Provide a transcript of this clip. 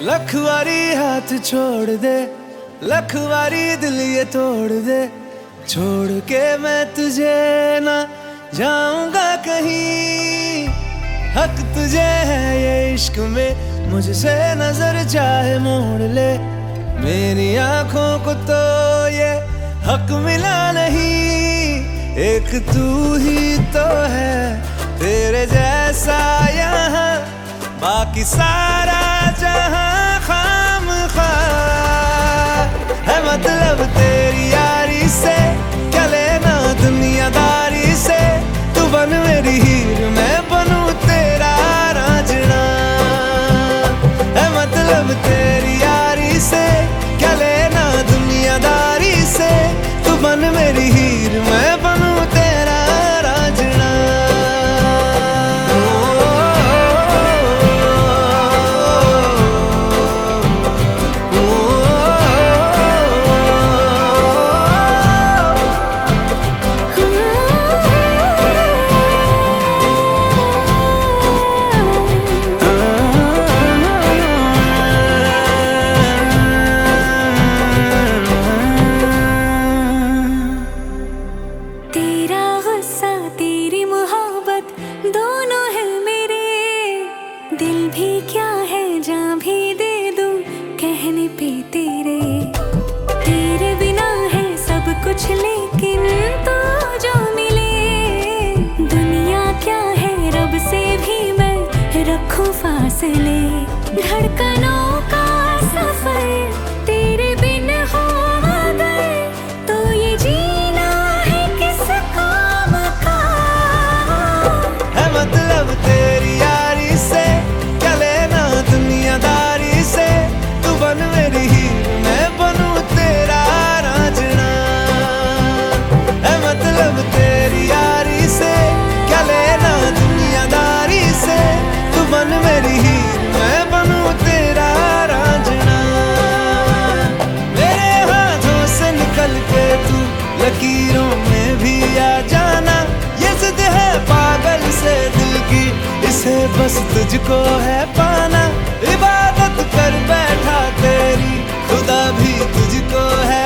लखवारी हाथ छोड़ दे, लखवारी दिल ये तोड़ दे, छोड़ के मैं तुझे ना जाऊंगा कहीं। हक तुझे है ये इश्क में, मुझसे नजर चाहे मोड़ ले, मेरी आंखों को तो ये हक मिला नहीं। एक तू ही तो है तेरे जैसा यहाँ, बाकी सारा जहां खामखा है। मतलब तेरी यारी से क्या लेना दुनियादारी से, तू बन मेरी हीर मैं बनूं तेरा रांझना है। मतलब तेरी यारी से क्या लेना दुनियादारी से, तू बन मेरी हीर मैं बनूं तेरा रांझना। दोनों है मेरे, दिल भी क्या है जान भी दे दूं कहने पे तेरे। तेरे बिना है सब कुछ लेकिन तो जो मिले, दुनिया क्या है रब से भी मैं रखूं फासले। धड़कनों का सफर तेरे बिन हो गए तो ये जीना है किस काम का है। मतलब तेरी यारी से क्या लेना दुनियादारी से, तू बन मेरी हीर मैं बनूं तेरा रांझना है। मतलब तेरी यारी से क्या लेना दुनियादारी से, तू बन मेरी हीर मैं बनूं तेरा रांझना। मेरे हाथों से निकल के तू लकीरों में भी आ जाना, ये जिद है पागल से दिल की, इसे बस तुझको है पाना। इबादत कर बैठा तेरी खुदा भी तुझको है